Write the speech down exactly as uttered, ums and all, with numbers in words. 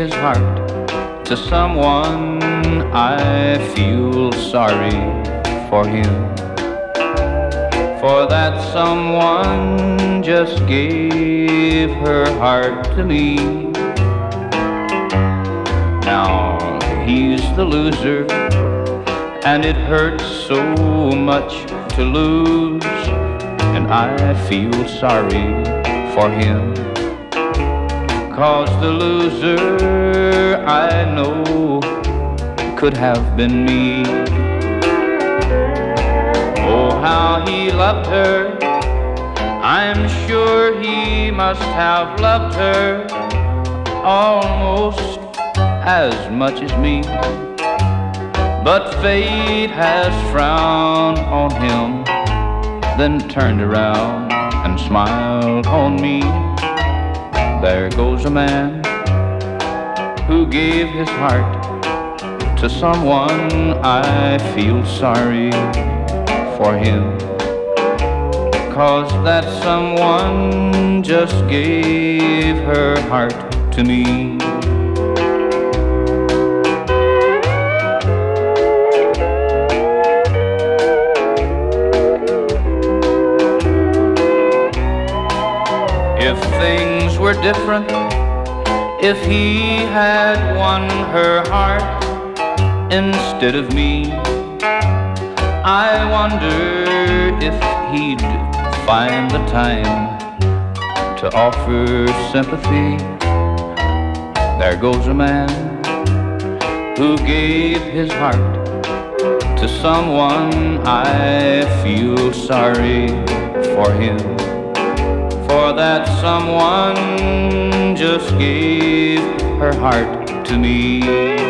his heart to someone, I feel sorry for him. For that someone just gave her heart to me. Now he's the loser, and it hurts so much to lose, and I feel sorry for him. 'Cause the loser I know could have been me. Oh, how he loved her, I'm sure he must have loved her almost as much as me. But fate has frowned on him, then turned around and smiled on me. There goes a man who gave his heart to someone, I feel sorry for him. 'Cause that someone just gave her heart to me. If things were different, if he had won her heart instead of me, I wonder if he'd find the time to offer sympathy. There goes a man who gave his heart to someone, I feel sorry for him. For that someone just gave her heart to me.